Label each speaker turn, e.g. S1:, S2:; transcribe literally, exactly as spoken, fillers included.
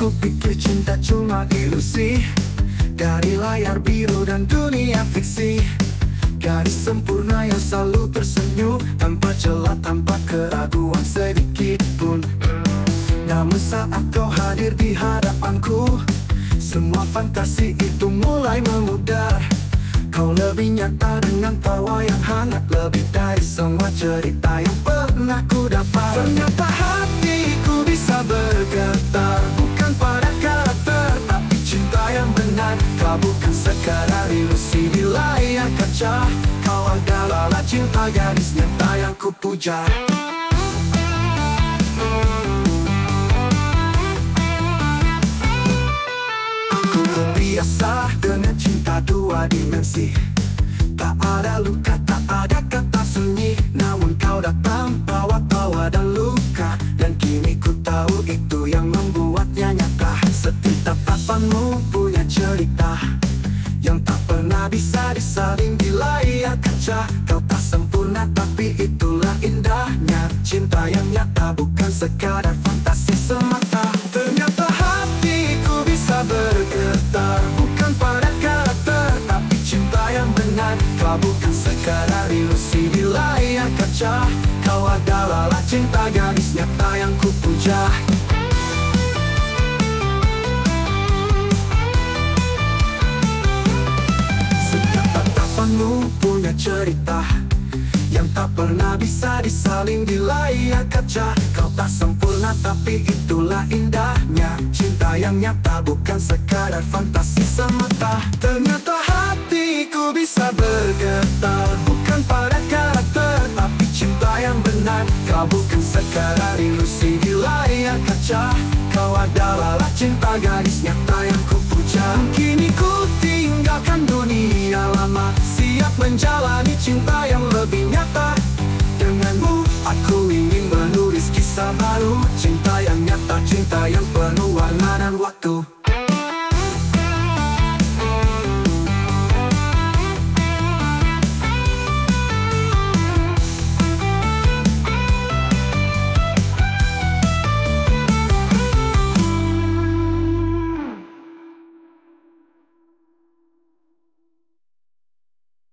S1: Kupikir cinta cuma ilusi dari layar biru dan dunia fiksi. Gadis sempurna yang selalu tersenyum tanpa celah, tanpa keraguan sedikit pun. Namun saat kau hadir di hadapanku, semua fantasi itu mulai memudar. Kau lebih nyata dengan tawa yang hangat, lebih dari semua cerita yang pernah ku dapat. Ternyata hatiku bisa bergetar, bukan pada karakter, tapi cinta yang benar. Kau bukan sekadar ilusi di layar kaca, kau adalah cinta gadis nyata yang ku puja. Aku terbiasa dengan cinta dua dimensi. Tak ada luka, tak ada kata sunyi, namun kau datang bawa tawa dan luka. Dan kini ku tahu itu yang membuatnya nyata. Setiap tatapanmu punya cerita yang tak pernah bisa disalin di layar kaca. Kau tak sempurna tapi itulah indahnya cinta yang nyata, bukan sekadar fantasi semata. Ternyata hatiku bisa bergetar, bukan pada karakter, tapi cinta yang benar. Kau bukan sekadar ilusi di layar kaca, kau adalah cinta gadis nyata yang ku puja. Setiap tatapanmu punya cerita yang tak pernah bisa disalin di layar kaca. Kau tak sempurna tapi itulah indahnya cinta yang nyata, bukan sekadar fantasi semata. Ternyata hatiku bisa bergetar, bukan pada karakter, tapi cinta yang benar. Kau bukan sekadar ilusi di layar kaca, kau adalah cinta gadis nyata yang ku puja. Kini ku tinggalkan dunia lama, siap menjalani cinta yang lebih nyata. Denganmu aku ingin menulis kisah baru, cinta yang nyata, cinta yang penuh